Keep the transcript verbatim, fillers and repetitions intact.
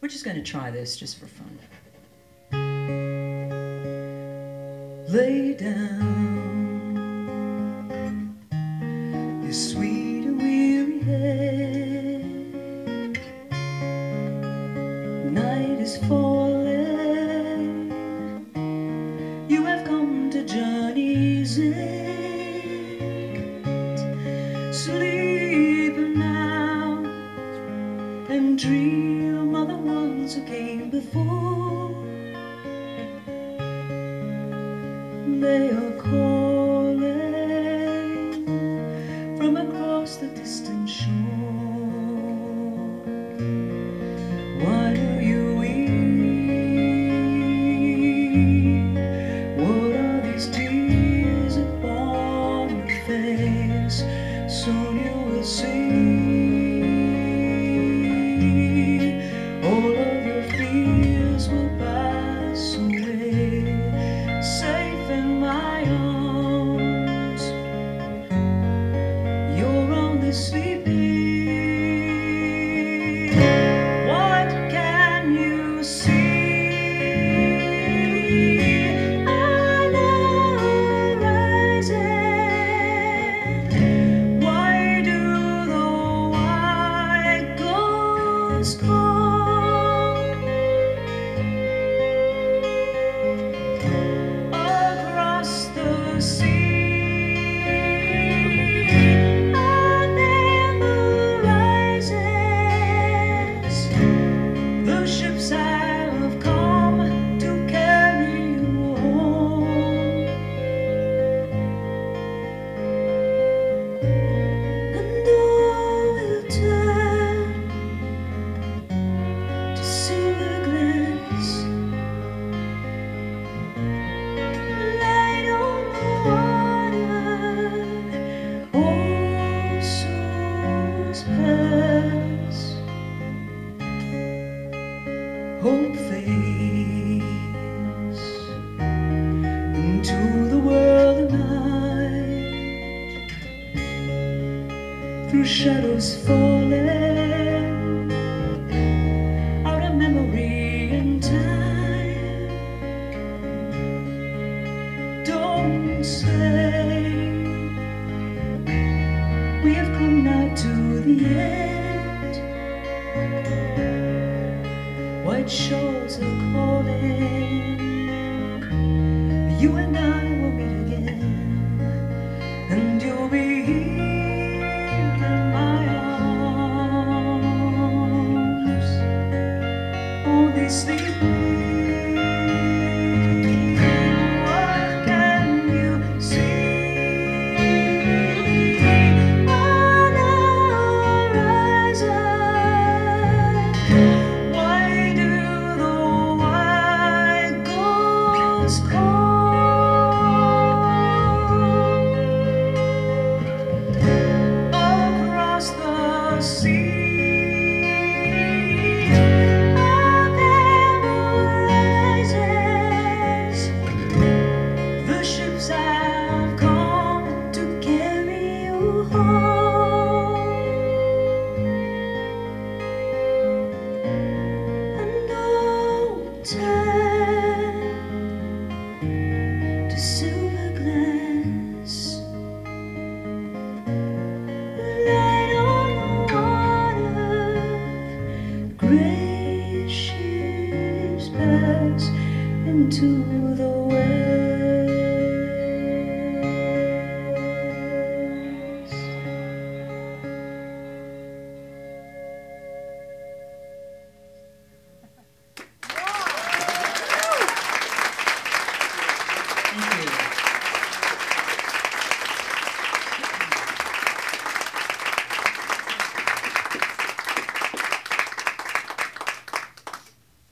We're just going to try this just for fun. Lay down your sweet and weary head. Night is falling. You have come to journey's end. Sleep now and dream of the ones who came before. They are calling from across the distant shore. Why do you weep? What are these tears upon your face? Soon you will see all of your fears will pass away. Safe in my arms, you're only sleeping. What can you see? I know rising. Why do the white ghosts call? Across the sea, and then the rises. The ships have come to carry you home, and all will turn to silver glass. Light on the water, all souls pass. Hope fades into the world of night, through shadows falling out of memory and time. Don't say we have come now to the end. White shores are calling. You and I will meet again, and you'll be here in my arms, only sleeping. What can you see on the horizon? Why do the white ghosts call? Across the sea, and then the rises. The ships have come to carry you home, and all turn to silver glass. Light on the water, gray ships pass into